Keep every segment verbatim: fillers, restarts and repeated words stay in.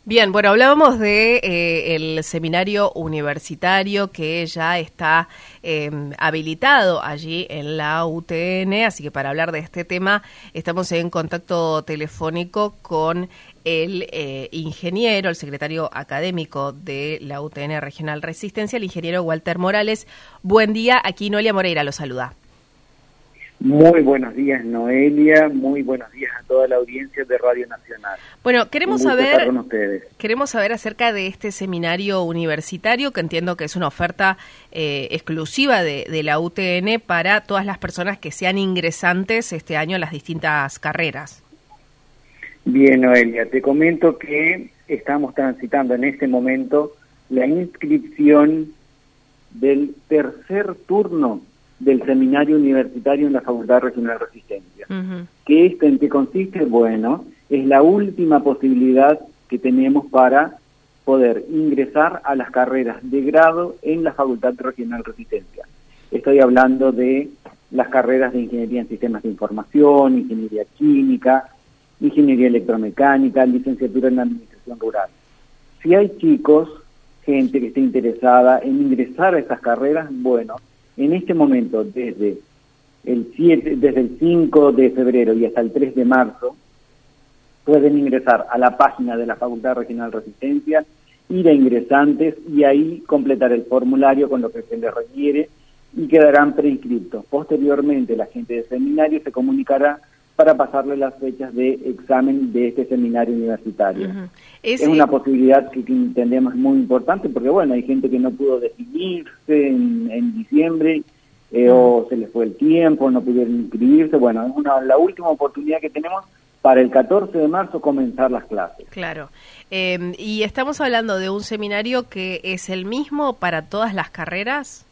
Bien, bueno, hablábamos de eh, el seminario universitario que ya está eh, habilitado allí en la U T N, así que para hablar de este tema estamos en contacto telefónico con el eh, ingeniero, el secretario académico de la U T N Regional Resistencia, el ingeniero Walter Morales. Buen día, aquí Noelia Moreira lo saluda. Muy buenos días, Noelia, muy buenos días a toda la audiencia de Radio Nacional. Bueno, queremos Un gusto saber estar con ustedes. Queremos saber acerca de este seminario universitario, que entiendo que es una oferta eh, exclusiva de, de la U T N para todas las personas que sean ingresantes este año en las distintas carreras. Bien, Noelia, te comento que estamos transitando en este momento la inscripción del tercer turno del seminario universitario en la Facultad Regional Resistencia. Uh-huh. ¿Qué esto en qué consiste? Bueno, es la última posibilidad que tenemos para poder ingresar a las carreras de grado en la Facultad Regional Resistencia. Estoy hablando de las carreras de Ingeniería en Sistemas de Información, Ingeniería Química, Ingeniería Electromecánica, Licenciatura en Administración Rural. Si hay chicos, gente que esté interesada en ingresar a estas carreras, bueno, en este momento, desde el siete, desde el cinco de febrero y hasta el tres de marzo, pueden ingresar a la página de la Facultad Regional Resistencia, ir a ingresantes y ahí completar el formulario con lo que se les requiere y quedarán preinscriptos. Posteriormente, la gente del seminario se comunicará para pasarle las fechas de examen de este seminario universitario. Uh-huh. Es, es una posibilidad que, que entendemos muy importante porque, bueno, hay gente que no pudo definirse en, en diciembre eh, uh-huh. o se les fue el tiempo, no pudieron inscribirse. Bueno, es una, la última oportunidad que tenemos para el catorce de marzo comenzar las clases. Claro. Eh, y estamos hablando de un seminario que es el mismo para todas las carreras.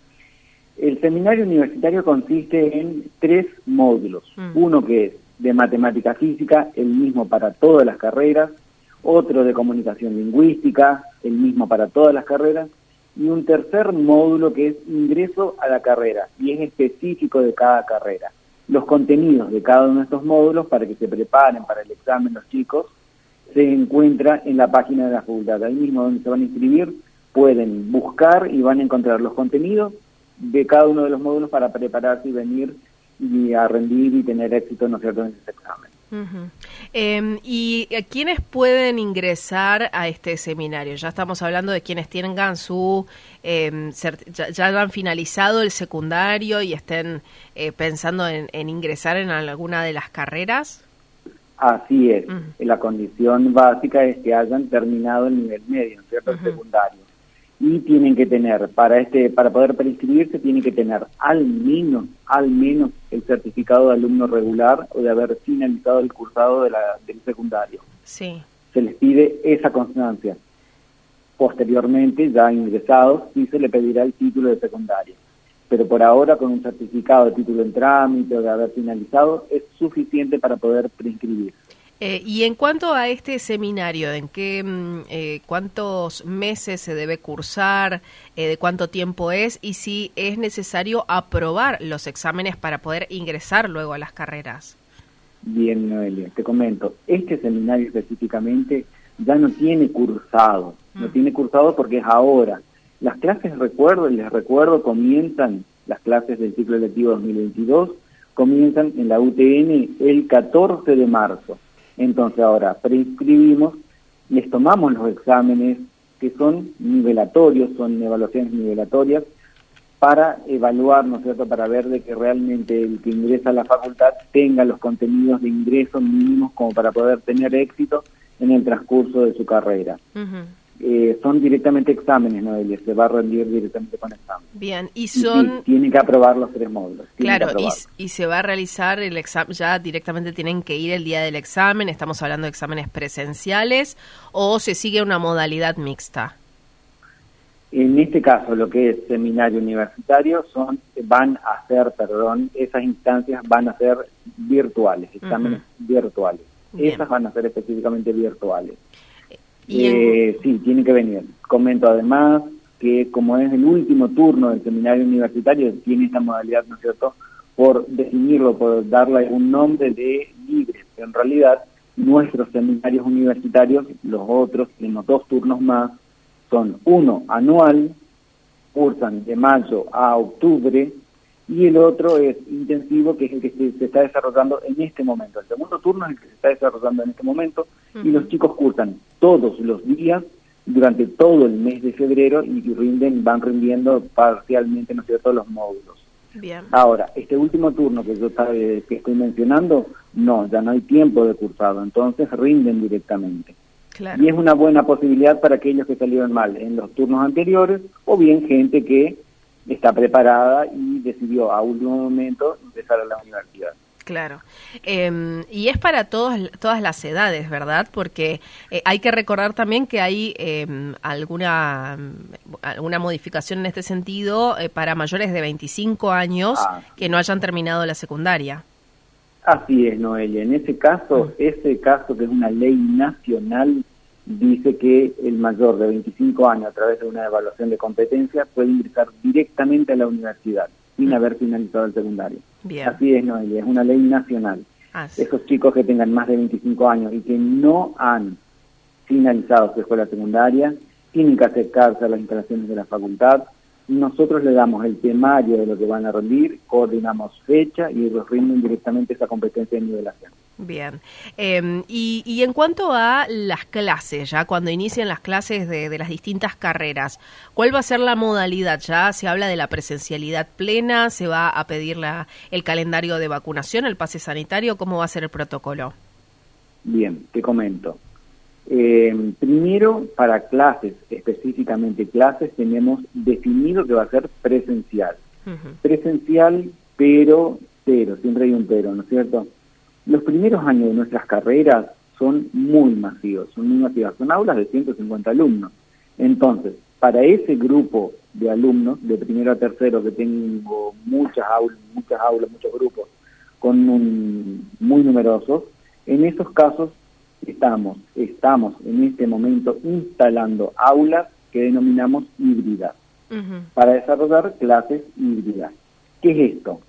El seminario universitario consiste en tres módulos. Mm. Uno que es de matemática física, el mismo para todas las carreras. Otro de comunicación lingüística, el mismo para todas las carreras. Y un tercer módulo que es ingreso a la carrera, y es específico de cada carrera. Los contenidos de cada uno de estos módulos, para que se preparen para el examen los chicos, se encuentra en la página de la facultad. Ahí mismo donde se van a inscribir, pueden buscar y van a encontrar los contenidos de cada uno de los módulos para prepararse y venir y a rendir y tener éxito, ¿no es cierto?, en ese examen. Uh-huh. Eh, ¿Y quiénes pueden ingresar a este seminario? Ya estamos hablando de quienes tengan su, eh, cert- ya, ya han finalizado el secundario y estén eh, pensando en, en ingresar en alguna de las carreras. Así es. Uh-huh. La condición básica es que hayan terminado el nivel medio, ¿no es cierto?, uh-huh. el secundario. Y tienen que tener, para este para poder preinscribirse, tienen que tener al menos, al menos el certificado de alumno regular o de haber finalizado el cursado de la, del secundario. Sí. Se les pide esa constancia. Posteriormente, ya ingresados, sí se le pedirá el título de secundario. Pero por ahora, con un certificado de título en trámite o de haber finalizado, es suficiente para poder preinscribirse. Eh, y en cuanto a este seminario, ¿en qué, eh, cuántos meses se debe cursar, eh, de cuánto tiempo es y si es necesario aprobar los exámenes para poder ingresar luego a las carreras? Bien, Noelia, te comento, este seminario específicamente ya no tiene cursado, mm. no tiene cursado porque es ahora. Las clases, recuerdo, les recuerdo, comienzan, las clases del ciclo lectivo dos mil veintidós, comienzan en la U T N el catorce de marzo. Entonces ahora preinscribimos, les tomamos los exámenes que son nivelatorios, son evaluaciones nivelatorias, para evaluar, ¿no es cierto?, para ver de que realmente el que ingresa a la facultad tenga los contenidos de ingreso mínimos como para poder tener éxito en el transcurso de su carrera. Uh-huh. Eh, son directamente exámenes, Noelia, se va a rendir directamente con examen. Bien, y son... Y sí, tienen que aprobar los tres módulos. Claro, y, y se va a realizar el examen, ya directamente tienen que ir el día del examen, estamos hablando de exámenes presenciales, o se sigue una modalidad mixta. En este caso, lo que es seminario universitario, son van a ser, perdón, esas instancias van a ser virtuales, exámenes uh-huh. virtuales. Bien. Esas van a ser específicamente virtuales. Eh, en... Sí, tiene que venir. Comento además que como es el último turno del seminario universitario, tiene esta modalidad, ¿no es cierto?, por definirlo, por darle un nombre de libre. En realidad, nuestros seminarios universitarios, los otros, en los dos turnos más, son uno anual, cursan de mayo a octubre, y el otro es intensivo, que es el que se, se está desarrollando en este momento. El segundo turno es el que se está desarrollando en este momento, uh-huh. y los chicos cursan todos los días durante todo el mes de febrero y rinden, van rindiendo parcialmente, ¿no es cierto?, los módulos. Bien. Ahora, este último turno que yo eh, que estoy mencionando, no, ya no hay tiempo de cursado, entonces rinden directamente. Claro. Y es una buena posibilidad para aquellos que salieron mal en los turnos anteriores, o bien gente que está preparada y decidió a último momento empezar a la universidad. Claro. Eh, y es para todos, todas las edades, ¿verdad? Porque eh, hay que recordar también que hay eh, alguna, alguna modificación en este sentido eh, para mayores de veinticinco años ah, que no hayan terminado la secundaria. Así es, Noelia. En ese caso, mm. ese caso que es una ley nacional, dice que el mayor de veinticinco años, a través de una evaluación de competencia, puede ingresar directamente a la universidad, sin mm. haber finalizado el secundario. Bien. Así es, Noelia, es una ley nacional. Ah, sí. Esos chicos que tengan más de veinticinco años y que no han finalizado su escuela secundaria, tienen que acercarse a las instalaciones de la facultad. Nosotros le damos el temario de lo que van a rendir, coordinamos fecha y ellos rinden directamente esa competencia de nivelación. Bien. Eh, y, y en cuanto a las clases, ya cuando inician las clases de, de las distintas carreras, ¿cuál va a ser la modalidad? ¿Ya se habla de la presencialidad plena? ¿Se va a pedir la, el calendario de vacunación, el pase sanitario? ¿Cómo va a ser el protocolo? Bien, te comento. Eh, primero, para clases, específicamente clases, tenemos definido que va a ser presencial. Uh-huh. Presencial, pero, pero, siempre hay un pero, ¿no es cierto? Los primeros años de nuestras carreras son muy masivos, son muy masivas, son aulas de ciento cincuenta alumnos. Entonces, para ese grupo de alumnos, de primero a tercero, que tengo muchas aulas, muchas aulas, muchos grupos, con un, muy numerosos, en esos casos estamos, estamos en este momento instalando aulas que denominamos híbridas, uh-huh. para desarrollar clases híbridas. ¿Qué es esto?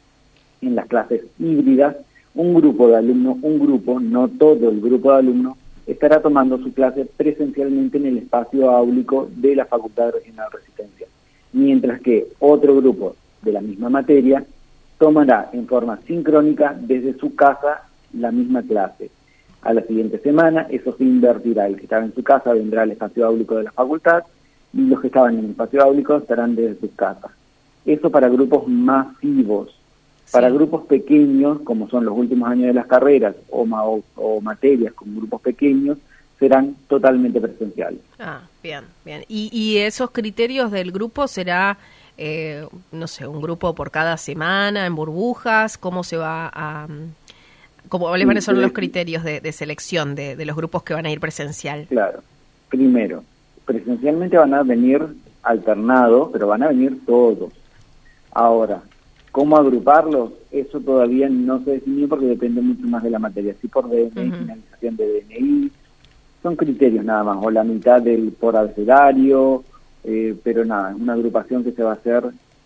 En las clases híbridas, un grupo de alumnos, un grupo, no todo el grupo de alumnos, estará tomando su clase presencialmente en el espacio áulico de la Facultad de Regional Resistencia, mientras que otro grupo de la misma materia tomará en forma sincrónica desde su casa la misma clase. A la siguiente semana eso se invertirá, el que estaba en su casa vendrá al espacio áulico de la facultad y los que estaban en el espacio áulico estarán desde sus casas. Eso para grupos masivos. Para sí. grupos pequeños, como son los últimos años de las carreras, o, ma o, o materias con grupos pequeños, serán totalmente presenciales. Ah, bien, bien. ¿Y, y esos criterios del grupo será, eh, no sé, un grupo por cada semana, en burbujas? ¿Cómo se va a...? ¿Cómo sí, van a ser los criterios de, de selección de, de los grupos que van a ir presencial? Claro. Primero, presencialmente van a venir alternados, pero van a venir todos. Ahora, ¿cómo agruparlos? Eso todavía no se definió porque depende mucho más de la materia. Si por D N I, uh-huh. finalización de D N I, son criterios nada más, o la mitad del por abecedario, eh, pero nada, es una agrupación que se va a hacer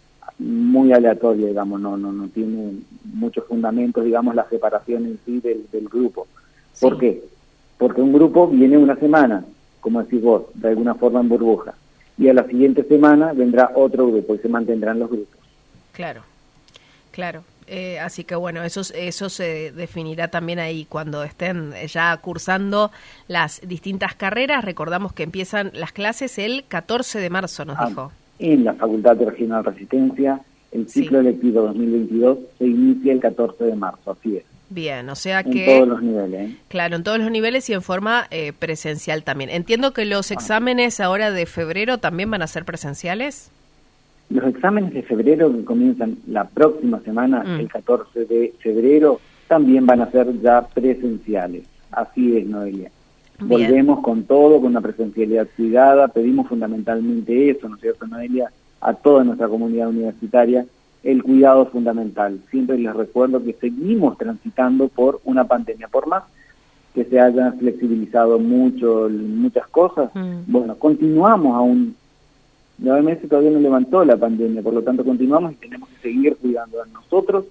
muy aleatoria, digamos, no no no tiene muchos fundamentos, digamos, la separación en sí del, del grupo. Sí. ¿Por qué? Porque un grupo viene una semana, como decís vos, de alguna forma en burbuja, y a la siguiente semana vendrá otro grupo y se mantendrán los grupos. Claro. Claro, eh, así que bueno, eso, eso se definirá también ahí cuando estén ya cursando las distintas carreras. Recordamos que empiezan las clases el catorce de marzo, nos ah, dijo. En la Facultad de Regional Resistencia, el ciclo sí. electivo dos mil veintidós se inicia el catorce de marzo, así es. Bien, o sea en que... En todos los niveles. ¿eh? Claro, en todos los niveles y en forma eh, presencial también. Entiendo que los exámenes ahora de febrero también van a ser presenciales. Los exámenes de febrero que comienzan la próxima semana, mm. el catorce de febrero, también van a ser ya presenciales. Así es, Noelia. Bien. Volvemos con todo, con una presencialidad cuidada. Pedimos fundamentalmente eso, ¿no es cierto, Noelia? A toda nuestra comunidad universitaria, el cuidado fundamental. Siempre les recuerdo que seguimos transitando por una pandemia. Por más que se hayan flexibilizado mucho, muchas cosas, mm. bueno, continuamos aún. La O M S todavía no levantó la pandemia, por lo tanto continuamos y tenemos que seguir cuidando a nosotros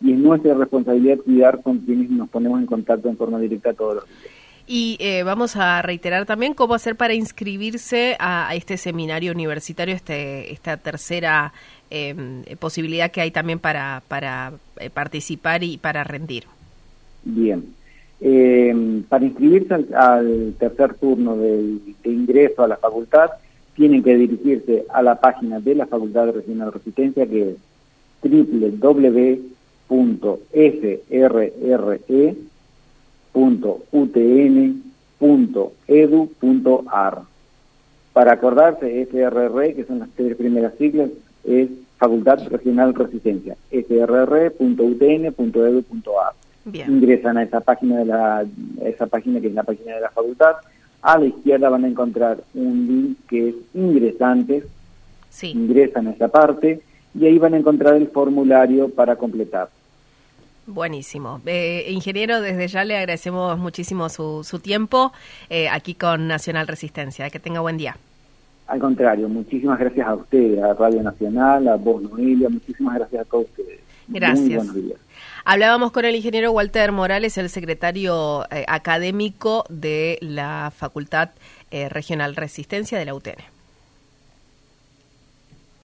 y es nuestra responsabilidad cuidar con quienes nos ponemos en contacto en forma directa todos los días. Y eh, vamos a reiterar también cómo hacer para inscribirse a, a este seminario universitario, este esta tercera eh, posibilidad que hay también para, para eh, participar y para rendir. Bien. Eh, para inscribirse al, al tercer turno de, de ingreso a la facultad, tienen que dirigirse a la página de la Facultad Regional de Resistencia, que es doble u doble u doble u punto f r r e punto u t n punto e d u punto a r. Para acordarse, F R R, que son las tres primeras siglas, es Facultad Regional Resistencia, f r r punto u t n punto e d u punto a r. Bien. Ingresan a esa página de la esa página que es la página de la facultad. A la izquierda van a encontrar un link que es ingresantes. Sí. Ingresan a esa parte y ahí van a encontrar el formulario para completar. Buenísimo. Eh, ingeniero, desde ya le agradecemos muchísimo su, su tiempo eh, aquí con Nacional Resistencia. Que tenga buen día. Al contrario, muchísimas gracias a ustedes, a Radio Nacional, a vos, Noelia, muchísimas gracias a todos ustedes. Gracias. Muy buenos días. Hablábamos con el ingeniero Walter Morales, el secretario eh, académico de la Facultad eh, Regional Resistencia de la U T N.